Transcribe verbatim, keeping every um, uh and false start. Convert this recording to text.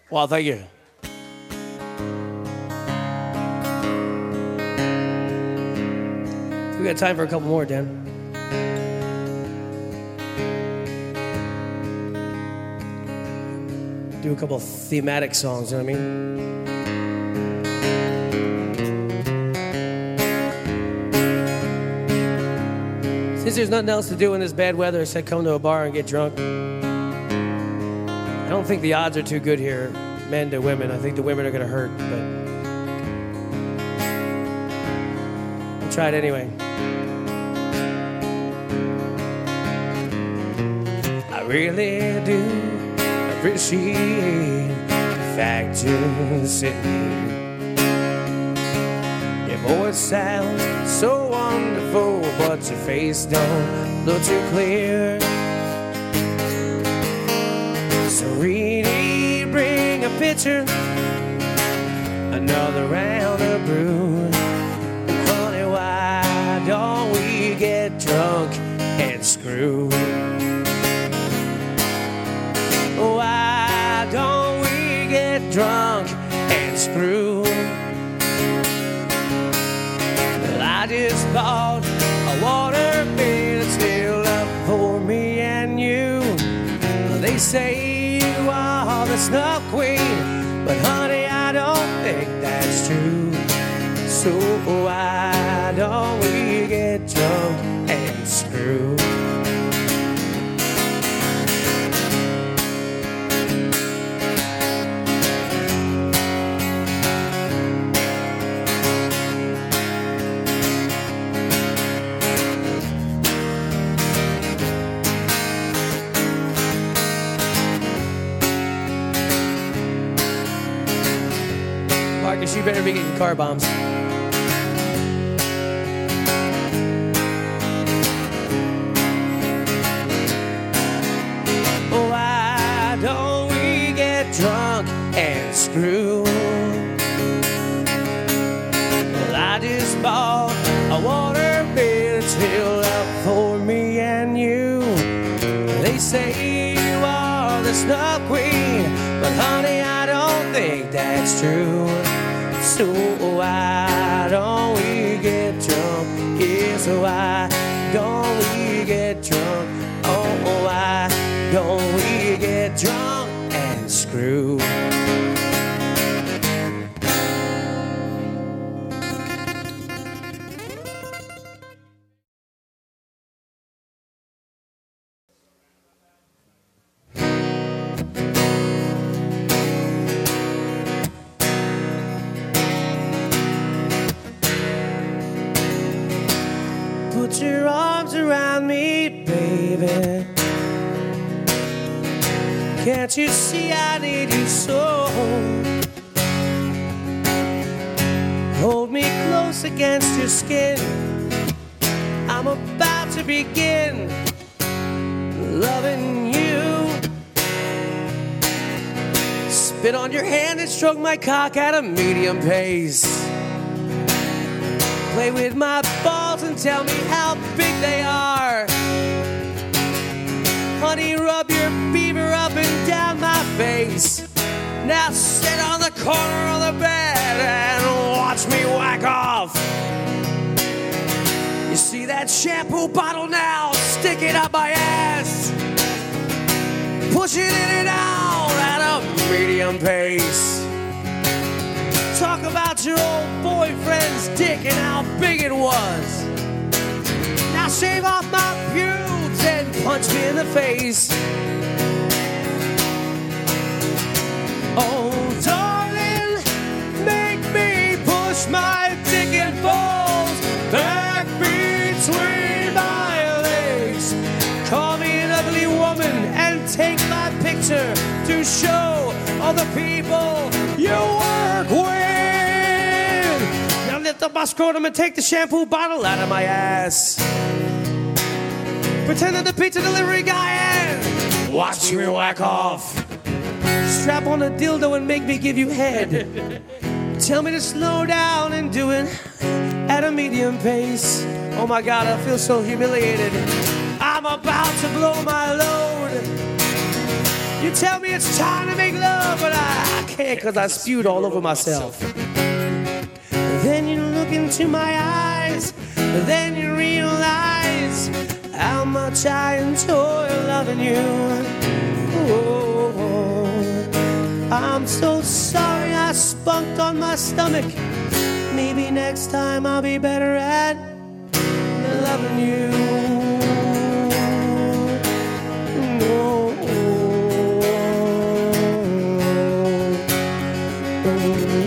Well, thank you. We got time for a couple more, Dan. Do a couple of thematic songs, you know what I mean? Since there's nothing else to do in this bad weather, I said come to a bar and get drunk. I don't think the odds are too good here, men to women. I think the women are gonna hurt, but I'll try it anyway. I really do appreciate the fact you're sitting here. Your voice sounds so wonderful, but your face don't look too clear. So really bring a pitcher, another round of brew. And honey, why don't we get drunk and screw? Why don't we get drunk and screw? Well, I just bought a water bill, it's still up for me and you. They say you are the snuff queen, but honey, I don't think that's true. So why don't we get drunk and screw? Marcus, you better be getting car bombs. Why don't we get drunk and screw? Well, I just bought a water bill, it's still up for me and you. They say you are the snuff queen, but honey, I don't think that's true. So why don't we get drunk? Yeah, so why don't we get drunk? Oh, why don't we get drunk and screw? Put your arms around me, baby. Can't you see I need you so? Hold me close against your skin. I'm about to begin loving you. Spit on your hand and stroke my cock at a medium pace. Play with my balls and tell me how big they are. Honey, rub your beaver up and down my face. Now sit on the corner of the bed and watch me whack off. You see that shampoo bottle now? Stick it up my ass. Push it in and out at a medium pace. Talk about your old boyfriend's dick and how big it was. Now shave off my pubes and punch me in the face. Oh, darling, make me push my dick and balls back between my legs. Call me an ugly woman and take my picture to show all the people you work with. Now lift up my scrotum and take the shampoo bottle out of my ass. Pretend that the pizza delivery guy and watch me whack off. Strap on a dildo and make me give you head. Tell me to slow down and do it at a medium pace. Oh my God, I feel so humiliated. I'm about to blow my load. You tell me it's time to make love, but I say, cause I spewed all over myself. Then you look into my eyes, then you realize how much I enjoy loving you. Oh, I'm so sorry I spunked on my stomach. Maybe next time I'll be better at loving you. Oh, oh, oh.